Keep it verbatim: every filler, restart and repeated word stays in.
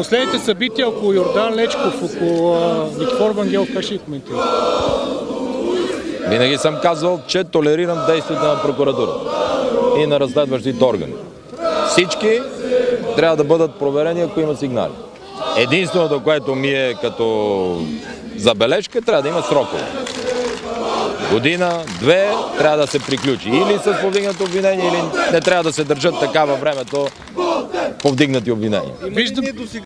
Последните събития около Йордан Лечков, около Никифор Вангелов, как ще ги коментирате? Винаги съм казвал, че толерирам действията на прокуратурата и на разследващите органи. Всички трябва да бъдат проверени, ако има сигнали. Единственото, което ми е като забележка, трябва да има срокове. Година, две, трябва да се приключи. Или с повдигнато обвинение, или не трябва да се държат така във времето повдигнати обвинения. Виждам...